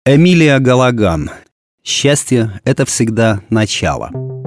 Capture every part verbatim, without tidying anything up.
Эмилия Галаган. Счастье — это всегда начало.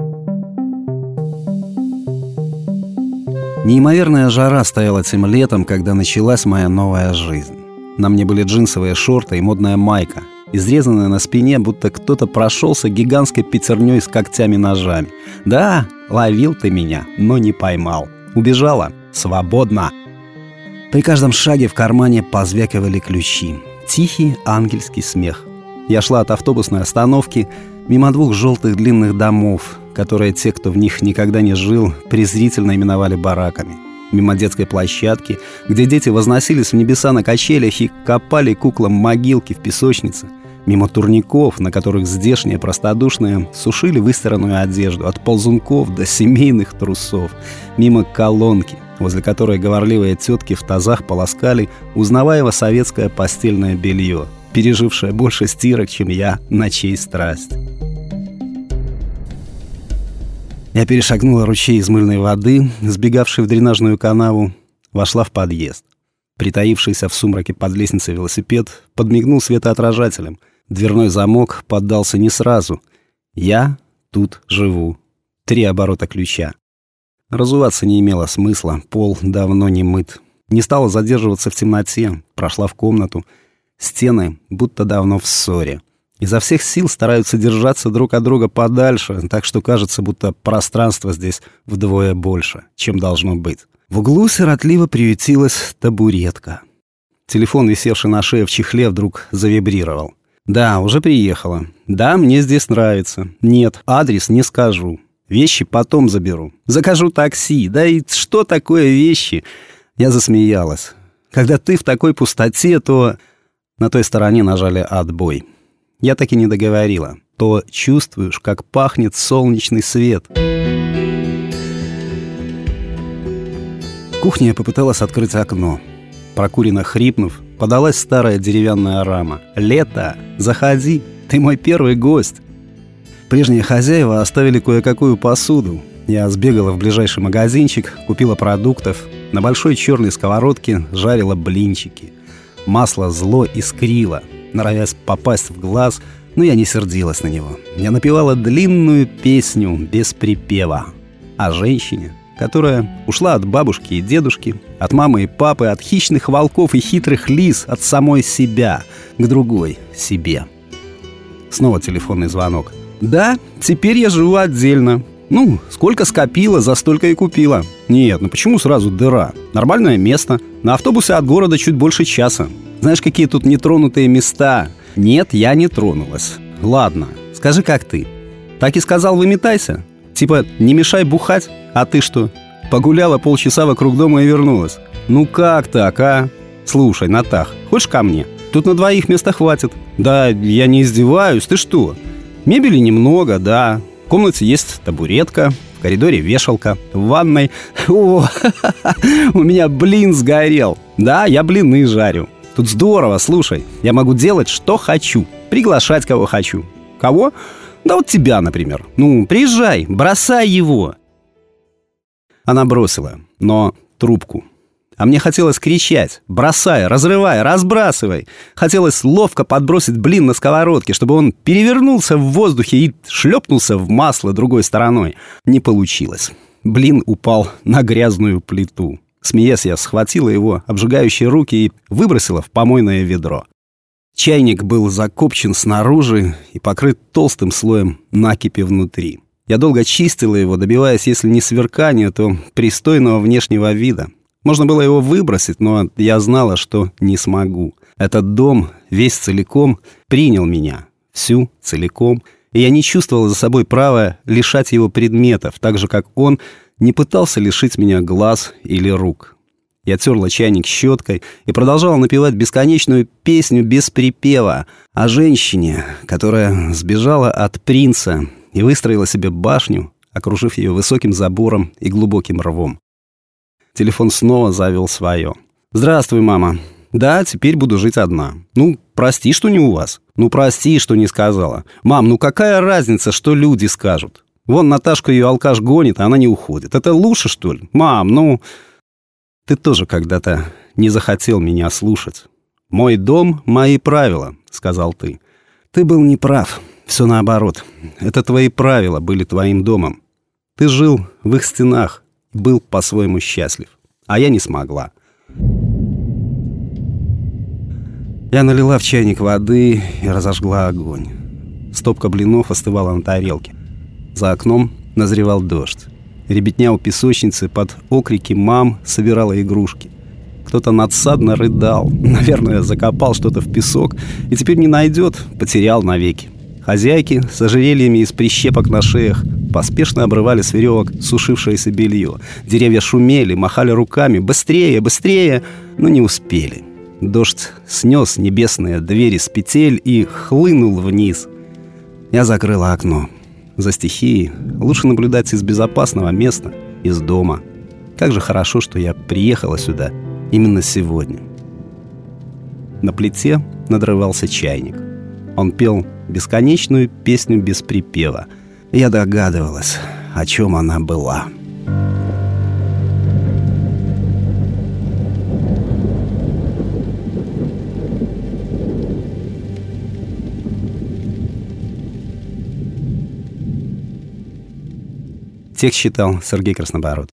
Неимоверная жара стояла тем летом, когда началась моя новая жизнь. На мне были джинсовые шорты и модная майка, изрезанная на спине, будто кто-то прошелся гигантской пятерней с когтями-ножами. Да, ловил ты меня, но не поймал. Убежала? Свободно. При каждом шаге в кармане позвякивали ключи. Тихий ангельский смех. Я шла от автобусной остановки мимо двух желтых длинных домов, которые те, кто в них никогда не жил, презрительно именовали бараками. Мимо детской площадки, где дети возносились в небеса на качелях и копали куклам могилки в песочнице. Мимо турников, на которых здешние простодушные сушили выстиранную одежду, от ползунков до семейных трусов. Мимо колонки, возле которой говорливые тетки в тазах полоскали узнаваемо советское постельное белье, пережившее больше стирок, чем я, ночей страсть. Я перешагнула ручей из мыльной воды, сбегавший в дренажную канаву, вошла в подъезд. Притаившийся в сумраке под лестницей велосипед подмигнул светоотражателем. Дверной замок поддался не сразу. Я тут живу. Три оборота ключа. Разуваться не имело смысла, пол давно не мыт. Не стала задерживаться в темноте, прошла в комнату. Стены будто давно в ссоре. Изо всех сил стараются держаться друг от друга подальше, так что кажется, будто пространство здесь вдвое больше, чем должно быть. В углу сиротливо приютилась табуретка. Телефон, висевший на шее в чехле, вдруг завибрировал. «Да, уже приехала. Да, мне здесь нравится. Нет, адрес не скажу. Вещи потом заберу. Закажу такси. Да и что такое вещи?» Я засмеялась. «Когда ты в такой пустоте, то...» На той стороне нажали «отбой». Я так и не договорила. «То чувствуешь, как пахнет солнечный свет». В кухне я попыталась открыть окно. Прокуренно хрипнув, подалась старая деревянная рама. «Лето! Заходи! Ты мой первый гость!» Прежние хозяева оставили кое-какую посуду. Я сбегала в ближайший магазинчик, купила продуктов. На большой черной сковородке жарила блинчики. Масло зло искрило, норовясь попасть в глаз, но я не сердилась на него. Я напевала длинную песню без припева о женщине, которая ушла от бабушки и дедушки, от мамы и папы, от хищных волков и хитрых лис, от самой себя к другой себе. Снова телефонный звонок. «Да, теперь я живу отдельно. Ну, сколько скопила, за столько и купила. Нет, ну почему сразу дыра? Нормальное место. На автобусе от города чуть больше часа. Знаешь, какие тут нетронутые места? Нет, я не тронулась. Ладно, скажи, как ты? Так и сказал, выметайся? Типа, не мешай бухать? А ты что, погуляла полчаса вокруг дома и вернулась? Ну как так, а? Слушай, Натах, хочешь ко мне? Тут на двоих места хватит. Да, я не издеваюсь, ты что? Мебели немного, да. В комнате есть табуретка, в коридоре вешалка, в ванной... О, у меня блин сгорел. Да, я блины жарю. Тут здорово, слушай. Я могу делать, что хочу. Приглашать, кого хочу. Кого? Да вот тебя, например. Ну, приезжай, бросай его. Она бросила, но трубку. А мне хотелось кричать: бросай, разрывай, разбрасывай. Хотелось ловко подбросить блин на сковородке, чтобы он перевернулся в воздухе и шлепнулся в масло другой стороной. Не получилось. Блин упал на грязную плиту. Смеясь, я схватила его обжигающие руки и выбросила в помойное ведро. Чайник был закопчен снаружи и покрыт толстым слоем накипи внутри. Я долго чистила его, добиваясь, если не сверкания, то пристойного внешнего вида. Можно было его выбросить, но я знала, что не смогу. Этот дом, весь целиком, принял меня. Всю целиком. И я не чувствовала за собой права лишать его предметов, так же, как он не пытался лишить меня глаз или рук. Я терла чайник щеткой и продолжала напевать бесконечную песню без припева о женщине, которая сбежала от принца и выстроила себе башню, окружив ее высоким забором и глубоким рвом. Телефон снова завел свое. «Здравствуй, мама. Да, теперь буду жить одна. Ну, прости, что не у вас. Ну, прости, что не сказала. Мам, ну какая разница, что люди скажут? Вон Наташка ее алкаш гонит, а она не уходит. Это лучше, что ли? Мам, ну...» «Ты тоже когда-то не захотел меня слушать. Мой дом — мои правила», — сказал ты. Ты был неправ. Все наоборот. Это твои правила были твоим домом. Ты жил в их стенах, был по-своему счастлив. А я не смогла. Я налила в чайник воды и разожгла огонь. Стопка блинов остывала на тарелке. За окном назревал дождь. Ребятня у песочницы под окрики мам собирала игрушки. Кто-то надсадно рыдал. Наверное, закопал что-то в песок и теперь не найдет, потерял навеки. Хозяйки с ожерельями из прищепок на шеях поспешно обрывали с веревок сушившееся белье. Деревья шумели, махали руками. Быстрее, быстрее! Но не успели. Дождь снес небесные двери с петель и хлынул вниз. Я закрыла окно. За стихией лучше наблюдать из безопасного места, из дома. Как же хорошо, что я приехала сюда именно сегодня. На плите надрывался чайник. Он пел бесконечную песню без припева. Я догадывалась, о чем она была. Текст читал Сергей Краснобород.